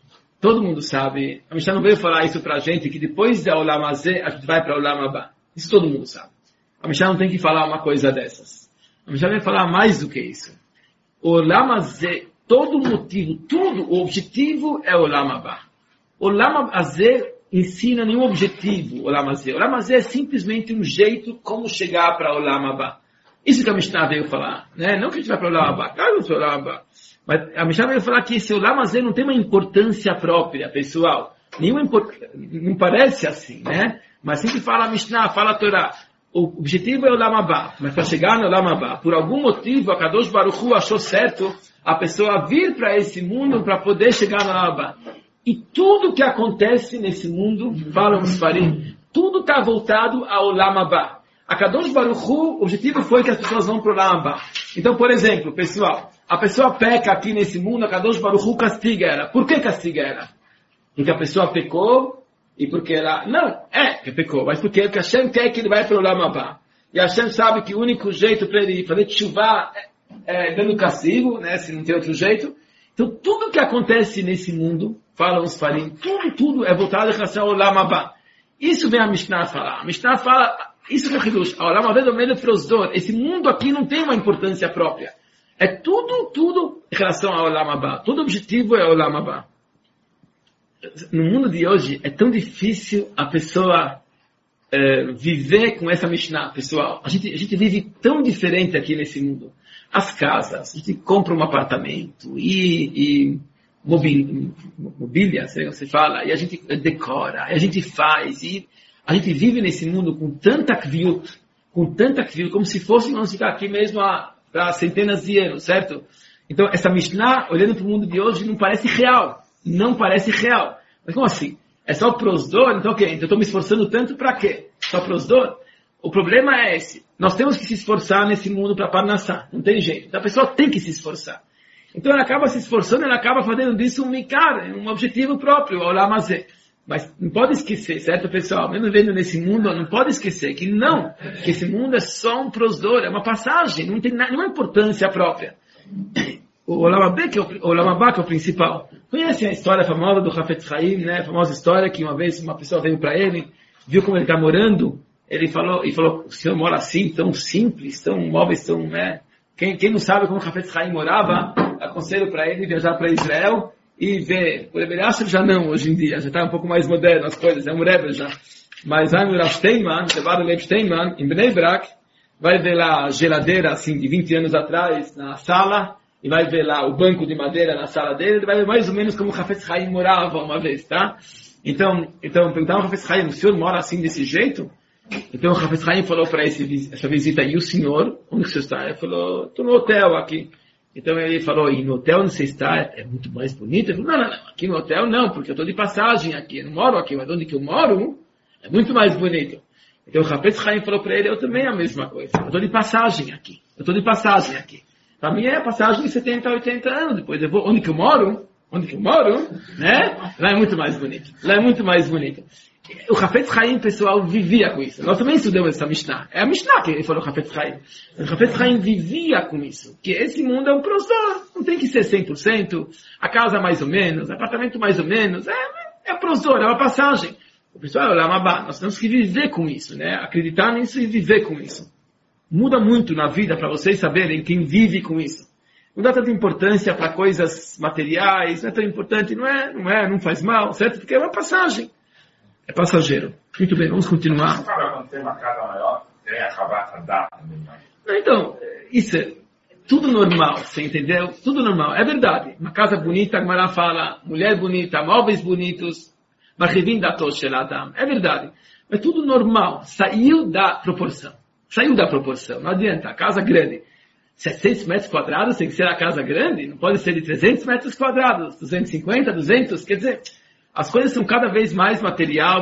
a Mishnah não veio falar isso para a gente, que depois da Olam Hazeh, a gente vai para o Olam Haba. Isso todo mundo sabe. A Mishnah não tem que falar uma coisa dessas. A Mishnah veio falar mais do que isso. O Olam Hazeh, todo motivo, tudo, o objetivo é o Olam Haba. O Olam Hazeh ensina nenhum objetivo, o Olam Hazeh. O Olam Hazeh é simplesmente um jeito como chegar para o Olam Haba. Isso que a Mishnah veio falar, né? Não que a gente vai para o Olam Haba, claro que o Olam Haba. Mas a Mishnah veio falar que esse Olam Hazeh não tem uma importância própria, pessoal. Não parece assim, né? Mas sempre fala a Mishnah, fala a Torá. O objetivo é o Olam Haba, mas para chegar no Olam Haba, por algum motivo, a Kadosh Baruch Hu achou certo a pessoa vir para esse mundo para poder chegar no Olam Haba. E tudo que acontece nesse mundo, falam os farim, tudo está voltado ao Olam Haba. A Kadosh Baruch Hu, o objetivo foi que as pessoas vão para o Olam Haba. Então, por exemplo, pessoal, a pessoa peca aqui nesse mundo, a Kadosh Baruch Hu castiga ela. Por que castiga ela? Porque a pessoa pecou e porque ela... Não, que pecou, mas porque a Hashem quer que ele vai para o Olam Haba. E a Hashem sabe que o único jeito para ele fazer tshuva é dando castigo, né, se não tem outro jeito. Então, tudo que acontece nesse mundo, falam os farim, tudo é voltado em relação ao Olam Haba. Isso vem a Mishnah falar. A Mishnah fala, isso que é o Hidush. O Olam Haba é do meio do prosdor. Esse mundo aqui não tem uma importância própria. É tudo em relação ao Olam Haba. Todo objetivo é o Olam Haba. No mundo de hoje, é tão difícil a pessoa viver com essa Mishnah, pessoal. A gente vive tão diferente aqui nesse mundo. As casas, a gente compra um apartamento e mobília, você fala, e a gente decora, e a gente faz, e a gente vive nesse mundo com tanta kviut, como se fôssemos ficar aqui mesmo há centenas de anos, certo? Então, essa Mishnah, olhando para o mundo de hoje, não parece real. Não parece real. Mas como assim? É só prosdor? Então o quê? Então eu estou me esforçando tanto para quê? Só prosdor? O problema é esse. Nós temos que se esforçar nesse mundo para parnassá. Não tem jeito. Então a pessoa tem que se esforçar. Então ela acaba se esforçando, ela acaba fazendo disso um mikar, um objetivo próprio, o Olam Hazeh. Mas não pode esquecer, certo, pessoal? Mesmo vendo nesse mundo, não pode esquecer que esse mundo é só um prosdor, é uma passagem, não tem nenhuma importância própria. O Olam Haba, que é o principal. Conhecem a história famosa do Hafetz Haim, né? A famosa história que uma vez uma pessoa veio para ele, viu como ele está morando, ele falou, o senhor mora assim, tão simples, tão móveis, tão, né? Quem não sabe como o Hafetz Haim morava, aconselho para ele viajar para Israel e ver. O Rebbe Asher já não, hoje em dia, já está um pouco mais moderno as coisas, é um Rebbe já. Mas vai no Rav Steinman, levado o Leib Steinman, em Bnei Brak, vai ver lá a geladeira, assim, de 20 anos atrás, na sala, e vai ver lá o banco de madeira na sala dele, ele vai ver mais ou menos como o Hafetz Haim morava uma vez, tá? Então perguntaram ao Hafetz Haim, o senhor mora assim desse jeito? Então o Hafetz Haim falou para essa visita, e o senhor, onde você está? Ele falou, estou no hotel aqui. Então ele falou, e no hotel onde você está é muito mais bonito? Ele falou, não, aqui no hotel não, porque eu estou de passagem aqui, eu não moro aqui, mas onde que eu moro é muito mais bonito. Então o Hafetz Haim falou para ele, eu também a mesma coisa, eu estou de passagem aqui. Para mim é a passagem de 70 a 80 anos, depois eu vou, onde que eu moro, né? Lá é muito mais bonito. O Hafetz Haim, pessoal, vivia com isso. Nós também estudamos essa Mishnah. É a Mishnah que ele falou, o Hafetz Haim. O Hafetz Haim vivia com isso. Que esse mundo é um prosdor. Não tem que ser 100%. A casa mais ou menos. O apartamento mais ou menos. É prosdor, é uma passagem. O pessoal é o Olam Haba. Nós temos que viver com isso, né? Acreditar nisso e viver com isso. Muda muito na vida para vocês saberem quem vive com isso. Não dá tanta importância para coisas materiais, não é tão importante, não faz mal, certo? Porque é uma passagem. É passageiro. Muito bem, vamos continuar. Quando tem uma casa maior, tem a Chavata dá também. Então, isso é tudo normal, você entendeu? Tudo normal, é verdade. Uma casa bonita, a Gemara fala, mulher bonita, móveis bonitos, marrevim da Adam. É verdade. É tudo normal. Saiu da proporção. Não adianta. A casa grande. 700 metros quadrados tem que ser a casa grande. Não pode ser de 300 metros quadrados. 250, 200. Quer dizer, as coisas são cada vez mais material.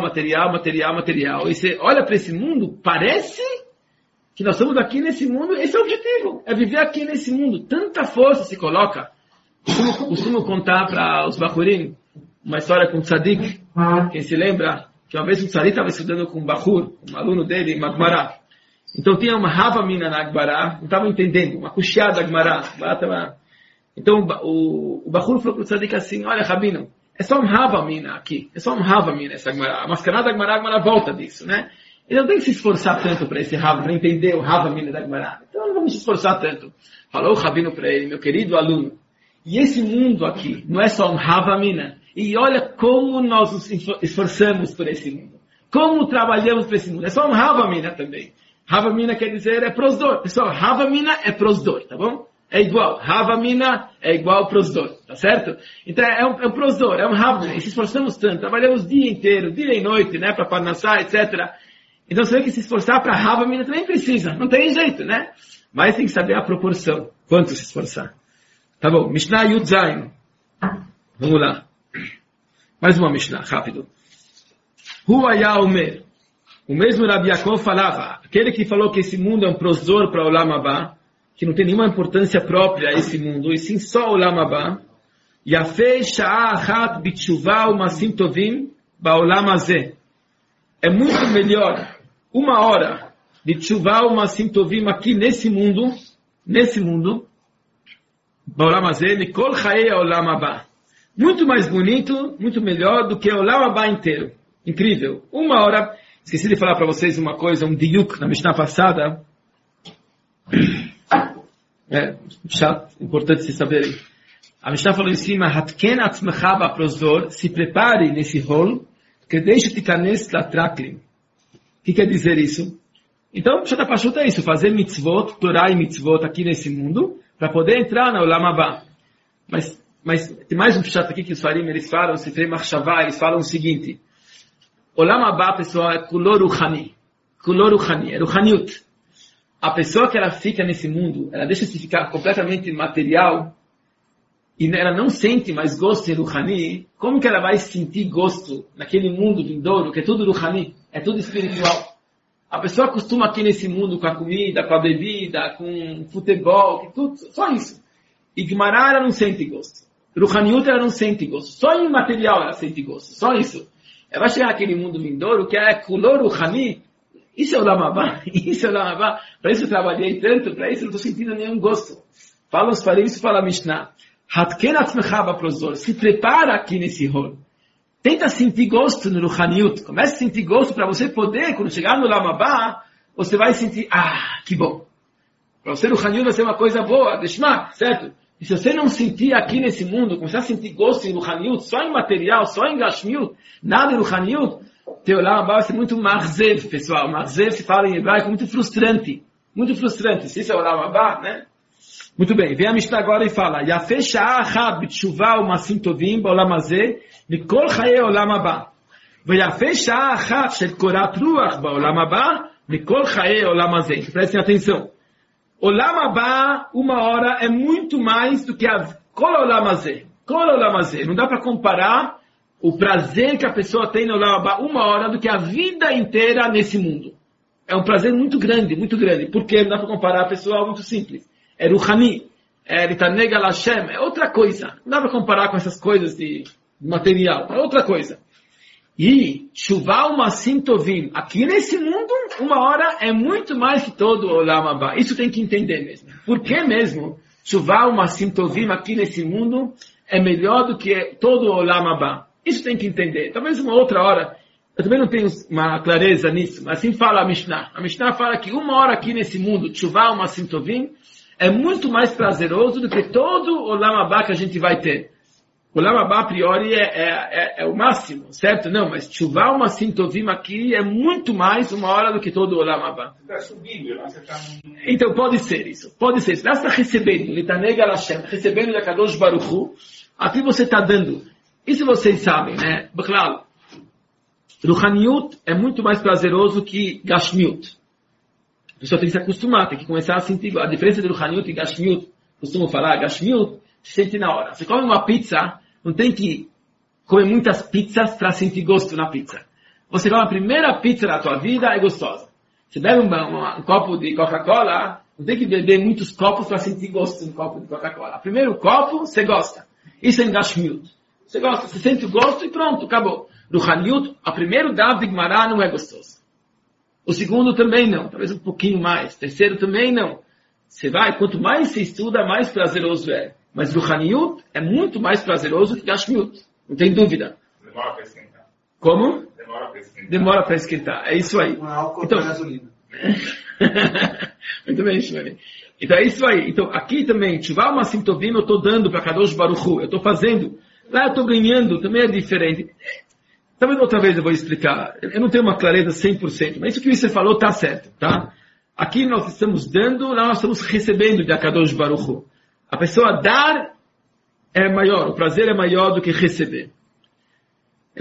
E você olha para esse mundo, parece que nós estamos aqui nesse mundo. Esse é o objetivo. É viver aqui nesse mundo. Tanta força se coloca. Costumo contar para os Bahurim uma história com o Tzadik. Quem se lembra que uma vez o Tzadik estava estudando com um Bahur, um aluno dele, em Magmará. Então tinha uma Havamina na Agbará, não estava entendendo, uma cuxiada da Agbará. Então o Bahur falou para o Tzadik assim, olha Rabino, é só um Havamina aqui, é só um Havamina essa Agbará. A mascarada da Agbará, a Agbará volta disso, né? Ele não tem que se esforçar tanto para esse Hava, para entender o Havamina da Agbará. Então não vamos se esforçar tanto. Falou o Rabino para ele, meu querido aluno, e esse mundo aqui não é só um Havamina. E olha como nós nos esforçamos por esse mundo. Como trabalhamos por esse mundo. É só um Havamina também. Havamina quer dizer é prosdor. Pessoal, Havamina é prosdor, tá bom? É igual. Havamina é igual prosdor, tá certo? Então é um prosdor, é um Havamina. E se esforçamos tanto, trabalhamos o dia inteiro, dia e noite, né? Para Parnassá, etc. Então você vê que se esforçar para Havamina também precisa. Não tem jeito, né? Mas tem que saber a proporção. Quanto se esforçar. Tá bom. Mishnah Yud Zayin. Vamos lá. Mais uma Mishnah, rápido. Huaya Omer. O mesmo Rabi Yaakov falava, aquele que falou que esse mundo é um prosdor para o Olam Haba, que não tem nenhuma importância própria a esse mundo, e sim só o Olam Haba, Yafei Sha'a Achat B'Tshuvah U'Masim Tovim Ba'olam Hazeh. É muito melhor uma hora de Tshuvah U'Masim Tovim aqui nesse mundo, Ba'olam Hazeh, Mikol Chayei Olam Haba. Muito mais bonito, muito melhor do que o Olam Haba inteiro. Incrível. Uma hora, esqueci de falar para vocês uma coisa, um diuk na Mishnah passada. Chato, importante vocês saberem. A Mishnah falou em cima, Hatken atzmecha ba'prosdor, se prepare nesse rolo, que deixe tikanes latraklim. O que quer dizer isso? Então, Pshat Pashut é isso, fazer mitzvot, Torah e mitzvot aqui nesse mundo, para poder entrar na Olam Haba. Mas tem mais um Pshat aqui que os Farim, eles falam, Sifrei Machshavah, eles falam o seguinte, Olam Haba, pessoal, é Kulor Ruchani, é Ruchaniut. A pessoa que ela fica nesse mundo, ela deixa de ficar completamente material, e ela não sente mais gosto em Ruchani, como que ela vai sentir gosto naquele mundo vindouro, que é tudo Ruchani, é tudo espiritual? A pessoa acostuma aqui nesse mundo com a comida, com a bebida, com futebol, com tudo, só isso. E Gemara ela não sente gosto. Ruchaniut ela não sente gosto. Só em material ela sente gosto, só isso. Ela vai chegar naquele mundo vindouro, que é Kulor Ruchani, isso é o Olam Haba, para isso eu trabalhei tanto, para isso eu não estou sentindo nenhum gosto. Fala os Farim, isso fala a Mishnah. Hatken atzmecha ba'prosdor, se prepara aqui nesse rolo. Tenta sentir gosto no Ruchaniut. Comece a sentir gosto para você poder, quando chegar no Olam Haba, você vai sentir, que bom. Para você Ruchaniut vai ser uma coisa boa, Deshma, certo? E se você não sentir aqui nesse mundo, começar a sentir gosto em Ruchaniut, só em material, só em Gashmiut, nada em Ruchaniut, teu Olam Haba vai ser muito marzev, pessoal. Marzev se fala em hebraico, muito frustrante. Muito frustrante. Se isso é Olam Haba, né? Muito bem, vem a Mishnah agora e fala, Yafei Sha'a Achat B'Tshuvah U'Masim Tovim Ba'olam Hazeh Mikol Chayei Olam Haba V'Yafei Sha'a Achat Shel Korat Ruach Ba'olam Haba Mikol Chayei Olam Hazeh. Prestem atenção. Olam Haba, uma hora, é muito mais do que a Kol Olam Hazeh. Kol Olam Hazeh. Não dá para comparar o prazer que a pessoa tem no Olam Haba uma hora do que a vida inteira nesse mundo. É um prazer muito grande, muito grande. Porque não dá para comparar, pessoal, muito simples. É Ruchani, é Litaneg al Hashem, é outra coisa. Não dá para comparar com essas coisas de material, é outra coisa. E Tshuvah U'Masim Tovim, aqui nesse mundo, uma hora é muito mais que todo o Olam Haba. Isso tem que entender mesmo. Por que mesmo Tshuvah U'Masim Tovim aqui nesse mundo é melhor do que todo o Olam Haba? Isso tem que entender. Talvez uma outra hora Eu também não tenho uma clareza nisso, mas assim fala a Mishnah. A Mishnah fala que uma hora aqui nesse mundo, Tshuvah, uma Sintovim, é muito mais prazeroso do que todo o Olam Abba que a gente vai ter. O Olam Abba, a priori, é o máximo, certo? Não, mas Tshuvah, uma Sintovim aqui é muito mais uma hora do que todo o Olam Abba. Você está subindo, você está... Então, pode ser isso. Pode ser isso. Você está recebendo, Litanei Galashem, recebendo da Kadosh Baruch Hu, aqui você está dando. Isso vocês sabem, né? Claro. Ruhaniut é muito mais prazeroso que Gashmiut. A pessoa tem que se acostumar, tem que começar a sentir a diferença de Ruhaniut e Gashmiut. Costumo falar, Gashmiut se sente na hora. Você come uma pizza, não tem que comer muitas pizzas para sentir gosto na pizza. Você come a primeira pizza da tua vida, é gostosa. Você bebe um copo de Coca-Cola, não tem que beber muitos copos para sentir gosto no copo de Coca-Cola. Primeiro copo, você gosta. Isso é em Gashmiut. Você gosta, você sente o gosto e pronto, acabou. Ruhaniut, a primeiro Dav de Gmará não é gostoso. O segundo também não, talvez um pouquinho mais. O terceiro também não. Você vai, quanto mais você estuda, mais prazeroso é. Mas Ruhaniut é muito mais prazeroso que Gashmiut. Não tem dúvida. Demora para esquentar. Como? Demora para esquentar. Demora para esquentar. É isso aí. Um álcool Então, com gasolina. muito bem, Shimoni. Então é isso aí. Então aqui também, Tshuvah uma Sintovim, eu estou dando para Kadosh Baruch Hu. Eu estou fazendo. Lá eu estou ganhando, também é diferente. Talvez outra vez eu vou explicar. Eu não tenho uma clareza 100%, mas isso que você falou está certo, tá? Aqui nós estamos dando, lá nós estamos recebendo de Akadosh Baruch Hu. A pessoa dar é maior, o prazer é maior do que receber. Eu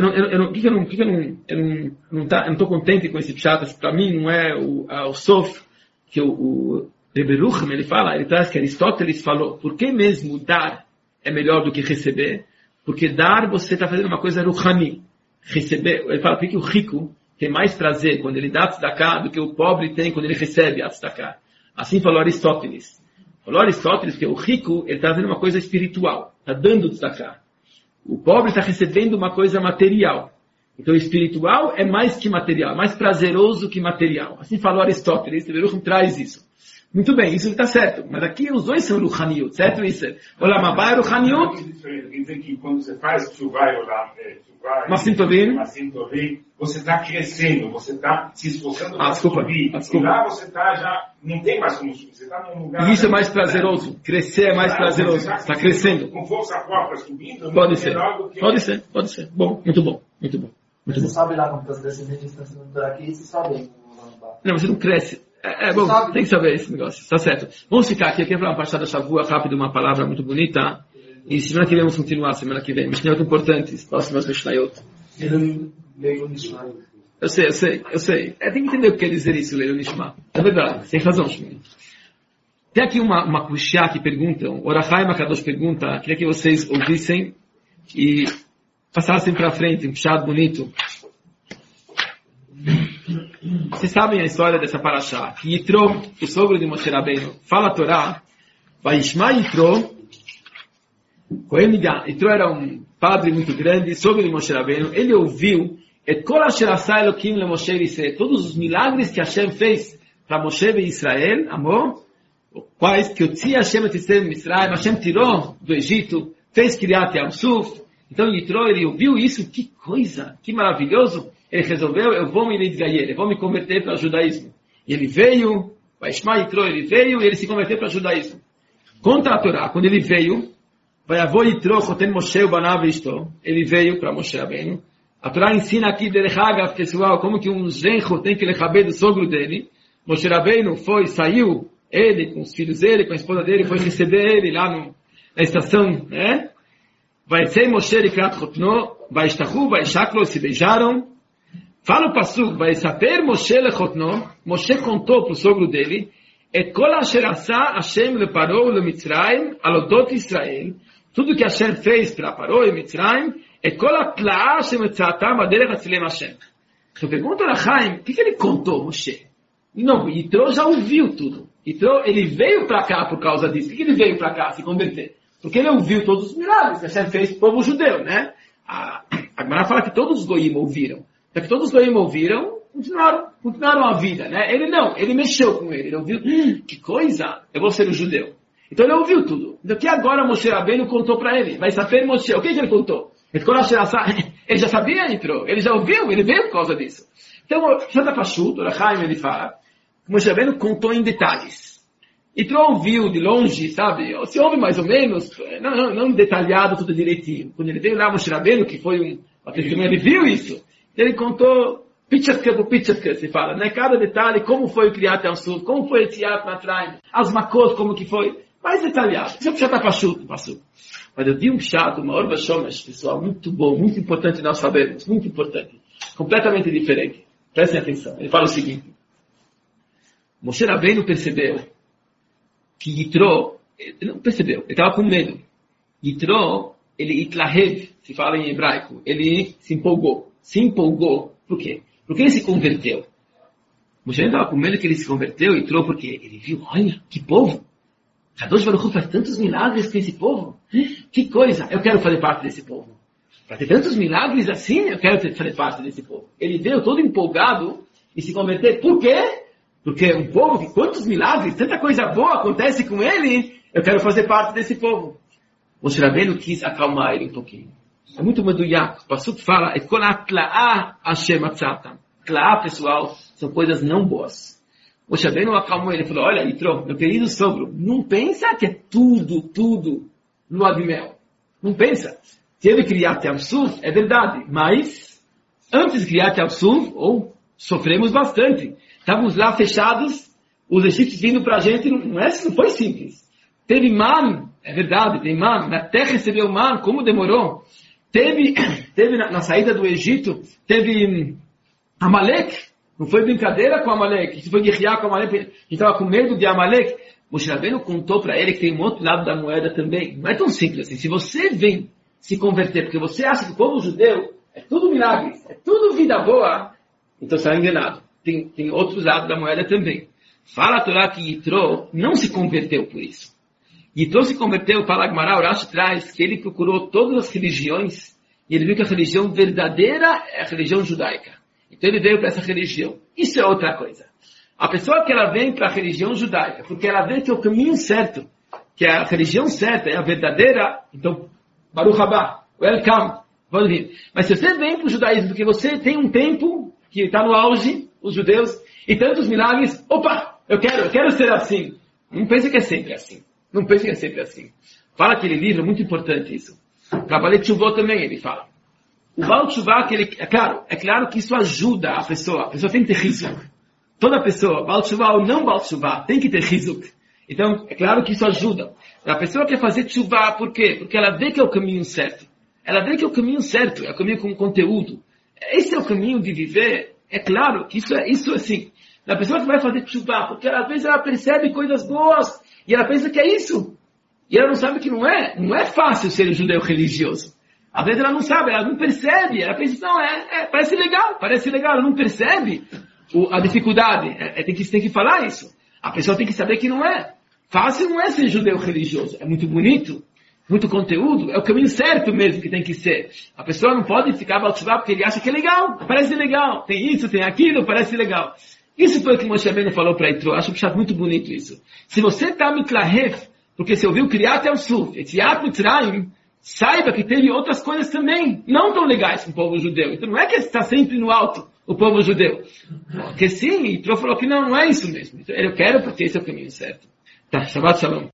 não estou contente com esse pshat, para mim não é o Sof, que o Rebbe Rucham, ele traz que Aristóteles falou, por que mesmo dar é melhor do que receber? Porque dar, você está fazendo uma coisa ruhani. Receber, ele fala que o rico tem mais prazer quando ele dá tzedakah do que o pobre tem quando ele recebe a tzedakah. Assim falou Aristóteles. Falou Aristóteles que o rico, ele está fazendo uma coisa espiritual, está dando tzedakah. O pobre está recebendo uma coisa material. Então o espiritual é mais que material, é mais prazeroso que material. Assim falou Aristóteles, Beruchim traz isso. Muito bem, isso está certo. Mas aqui os dois são Ruhaniut, certo? Isso é Olam Haba é Ruhaniut. Dizem que quando você faz Tshuvah e Olam, uma Sintovim, você está crescendo, você está se esforçando para desculpa. subir. E lá você está já, não tem mais como subir, você está num lugar... E isso é mais prazeroso, crescer é mais prazeroso, está crescendo. Com força própria subindo, pode ser, pode ser. Bom, muito bom. Você sabe lá quantas descendentes estão sendo por aqui, você sabe. Não, você não cresce. Bom, sabe? Tem que saber esse negócio, está certo. Vamos ficar aqui falar uma parte da Shavua, rápido, uma palavra muito bonita. E semana que vem vamos continuar, semana que vem. Mishnayot importantes, próximas Mishnayot. Leio Nishma. Eu sei. Tem que entender o que quer dizer isso, Leio Nishma. É verdade, tem razão, Shimon. Tem aqui uma kushá que perguntam, Orachai Makadosh pergunta, queria que vocês ouvissem e passassem para frente, um kushá bonito. Vocês sabem a história dessa parashá, que Yitro, o sogro de Moshe Rabbeinu, fala a Torá, Vaishma Yitro, Yitro era um padre muito grande, sogro de Moshe Rabbeinu, ele ouviu todos os milagres que Hashem fez para Moshe e Israel, amor, quais que Hashem tirou do Egito, fez Kiryat Yamsuf. Então Yitro, ele ouviu isso, que coisa, que maravilhoso. Ele resolveu, eu vou me lidgayer, eu vou me converter para o judaísmo. E ele veio, Vaishma Yitro, ele veio e ele se converteu para o judaísmo. Contra a Torá, quando ele veio, ele veio para Moshe Rabbeinu. A Torá ensina aqui, pessoal, como que um genro tem que lechaber do sogro dele. Moshe Rabbeinu saiu, ele com os filhos dele, com a esposa dele, foi receber ele lá na estação, né? Vai ser Moshe likrat chotno, vai estachu, vai shaklo, se beijaram. Fala o pasuk, vai saber Moshe lechotno, Moshe contou para o sogro dele, et kol asher asa Hashem leparou lemitzrayim, alodot Israel, tudo que Hashem fez para Paró e Mitzrayim, et kol ha'tla'a shemetzatam aderech atzilem Hashem. Então pergunta a Chaim, o que ele contou, Moshe? Não, Yitro já ouviu tudo. Yitro, ele veio para cá por causa disso. Por que ele veio para cá se converter? Porque ele ouviu todos os milagres que Hashem fez para o povo judeu, né? A Gemara fala que todos os goyim ouviram. Então que todos os goyim ouviram, continuaram a vida, né? Ele não, ele mexeu com ele ouviu, que coisa, eu vou ser um judeu. Então ele ouviu tudo. Então que agora Moshe Rabbeinu contou para ele, vai saber Moshe, o que ele contou? Ele já sabia, entrou. Ele já ouviu, ele veio por causa disso. Então, Shata Pashut, o Rachaim, ele fala, Moshe Rabbeinu contou em detalhes. Entrou, ouviu de longe, sabe? Se ouve mais ou menos, não detalhado tudo direitinho. Quando ele veio lá, Moshe Rabbeinu, que foi uma testemunha, ele viu isso. Ele contou, Pichatka por Pichatka, se fala, né? Cada detalhe, como foi o Kriyat Yam-Suf, como foi o Tziat Mitzrayim, as Makot, como que foi. Mais detalhado. Isso é o Pshat HaPashut, passou. Mas eu vi um Pshat, uma Orba Shomesh, pessoal, muito bom, muito importante nós sabermos, muito importante. Completamente diferente. Prestem atenção. Ele fala o seguinte. Moshe Rabbeinu percebeu que Yitro, ele não percebeu, ele estava com medo. Yitro, ele itlahev, se fala em hebraico, ele se empolgou. Se empolgou. Por quê? Porque ele se converteu. Moshe estava com medo que ele se converteu, Yitro, porque ele viu, olha, que povo. Kadosh Baruch Hu faz tantos milagres com esse povo. Que coisa, eu quero fazer parte desse povo. Para ter tantos milagres assim, eu quero fazer parte desse povo. Ele veio todo empolgado e se converter. Por quê? Porque um povo que quantos milagres, tanta coisa boa acontece com ele, eu quero fazer parte desse povo. Moshe Rabbeinu quis acalmar ele um pouquinho. É muito meduyak. O Pasuk fala, Tlaá, pessoal, são coisas não boas. Moshe Rabbeinu acalmou ele e falou, olha, Yitro, meu querido sogro, não pensa que é tudo lua de mel. Não pensa. Teve Kriyat Yam-Suf, é verdade, mas antes de Kriyat Yam-Suf, sofremos bastante. Estávamos lá fechados, os egípcios vindo para a gente, não foi simples. Teve man, é verdade, tem man, na terra recebeu man, como demorou. Teve na saída do Egito, teve Amalek, não foi brincadeira com Amalek, se foi guerrear com Amalek, a gente estava com medo de Amalek. Moshe Rabbeinu contou para ele que tem um outro lado da moeda também. Não é tão simples assim. Se você vem se converter, porque você acha que o povo judeu é tudo milagres, é tudo vida boa, então você está enganado. Tem outros lados da moeda também. Fala a Torá que Yitro não se converteu por isso. Yitro se converteu, fala Gemara, Urashi traz que ele procurou todas as religiões e ele viu que a religião verdadeira é a religião judaica. Então ele veio para essa religião. Isso é outra coisa. A pessoa que ela vem para a religião judaica, porque ela vê que é o caminho certo, que a religião certa é a verdadeira, então, Baruch Haba, welcome, pode vir. Mas se você vem para o judaísmo, porque você tem um tempo que está no auge, os judeus, e tantos milagres, opa, eu quero ser assim. Não pense que é sempre assim. Não pense que é sempre assim. Fala aquele livro, muito importante isso. Trabalhei Tshuvot também, ele fala. O Baal Tshuvah, é claro que isso ajuda a pessoa tem que ter rizuk. Toda pessoa, Baal Tshuvah ou não Baal Tshuvah, tem que ter rizuk. Então, é claro que isso ajuda. A pessoa quer fazer Tshuvah, por quê? Porque ela vê que é o caminho certo. Ela vê que é o caminho certo, é o caminho com conteúdo. Esse é o caminho de viver. É claro que isso assim. A pessoa que vai fazer Tshuvah, porque às vezes ela percebe coisas boas, e ela pensa que é isso. E ela não sabe que não é fácil ser um judeu religioso. Às vezes ela não sabe, ela não percebe, ela pensa, não, parece legal, ela não percebe a dificuldade. Tem que falar isso. A pessoa tem que saber que não é. Fácil não é ser judeu religioso. É muito bonito, muito conteúdo, é o caminho certo mesmo que tem que ser. A pessoa não pode ficar baltizado porque ele acha que é legal, parece legal. Tem isso, tem aquilo, parece legal. Isso foi o que Moshe Rabbeinu falou para Yitro. Acho que é muito bonito isso. Se você está mitlahef, porque você ouviu Kriyat Yam-Suf, Tziat Mitzrayim, saiba que teve outras coisas também, não tão legais com o povo judeu. Então não é que está sempre no alto o povo judeu. Porque sim, Yitro falou que não é isso mesmo. Então, eu quero porque esse é o caminho certo. Tá, Shabbat Shalom.